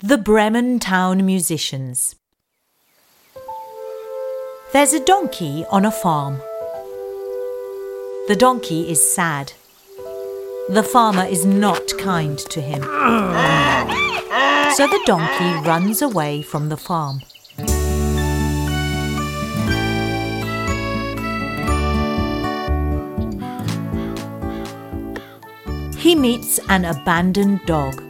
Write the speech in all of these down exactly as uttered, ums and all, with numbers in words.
The Bremen Town Musicians. There's a donkey on a farm. The donkey is sad. The farmer is not kind to him. So the donkey runs away from the farm. He meets an abandoned dog.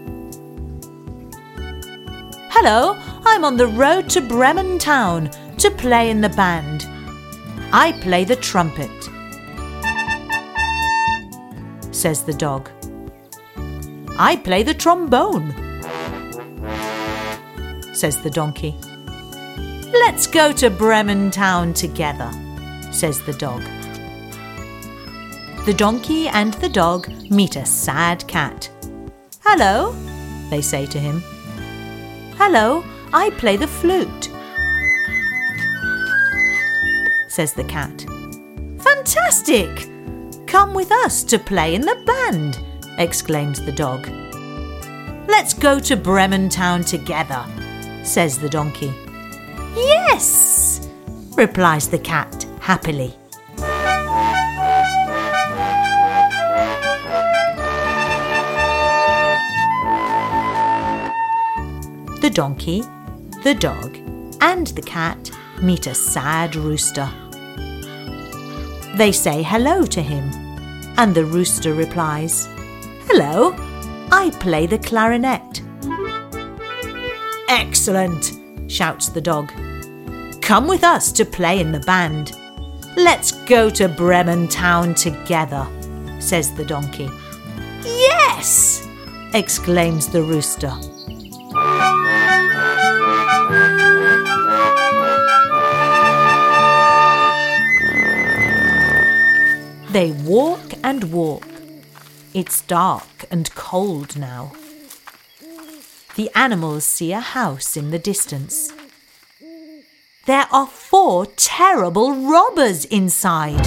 "Hello, I'm on the road to Bremen Town to play in the band. I play the trumpet," says the dog. "I play the trombone," says the donkey. "Let's go to Bremen Town together," says the dog. The donkey and the dog meet a sad cat. "Hello," they say to him. "Hello, I play the flute," says the cat. "Fantastic! Come with us to play in the band," exclaims the dog. "Let's go to Bremen Town together," says the donkey. "Yes," replies the cat happily. The donkey, the dog, and the cat meet a sad rooster. They say hello to him, and the rooster replies, "Hello, I play the clarinet." "Excellent," shouts the dog. "Come with us to play in the band. Let's go to Bremen Town together," says the donkey. "Yes!" exclaims the rooster. They walk and walk. It's dark and cold now. The animals see a house in the distance. There are four terrible robbers inside.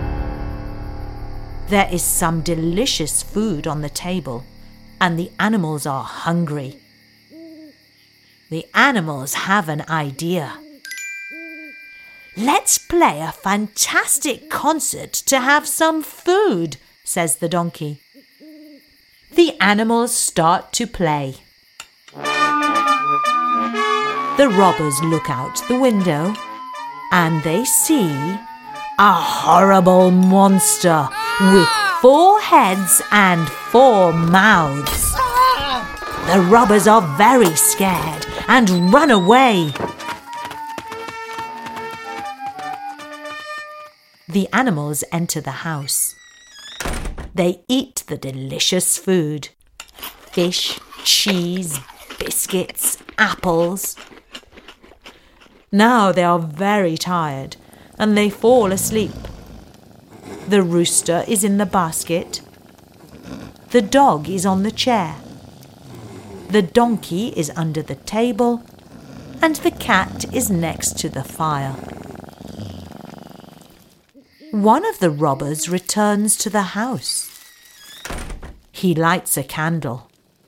There is some delicious food on the table, and the animals are hungry. The animals have an idea. "Let's play a fantastic concert to have some food," says the donkey. The animals start to play. The robbers look out the window and they see a horrible monster with four heads and four mouths. The robbers are very scared and run away. The animals enter the house. They eat the delicious food. Fish, cheese, biscuits, apples. Now they are very tired and they fall asleep. The rooster is in the basket. The dog is on the chair. The donkey is under the table and the cat is next to the fire. One of the robbers returns to the house. He lights a candle.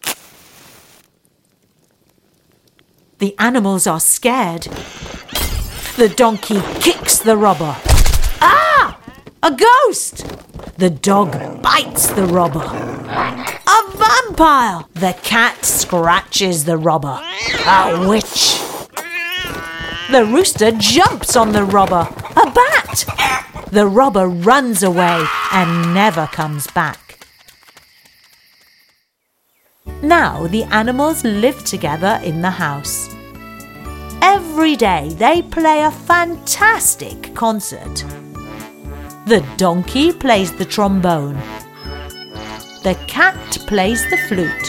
The animals are scared. The donkey kicks the robber. "Ah! A ghost!" The dog bites the robber. "A vampire!" The cat scratches the robber. "A witch!" The rooster jumps on the robber. "A bat!" The robber runs away and never comes back. Now the animals live together in the house. Every day they play a fantastic concert. The donkey plays the trombone. The cat plays the flute.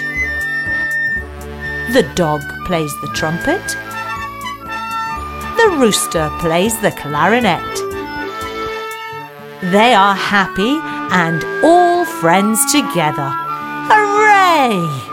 The dog plays the trumpet. The rooster plays the clarinet. They are happy and all friends together. Hooray!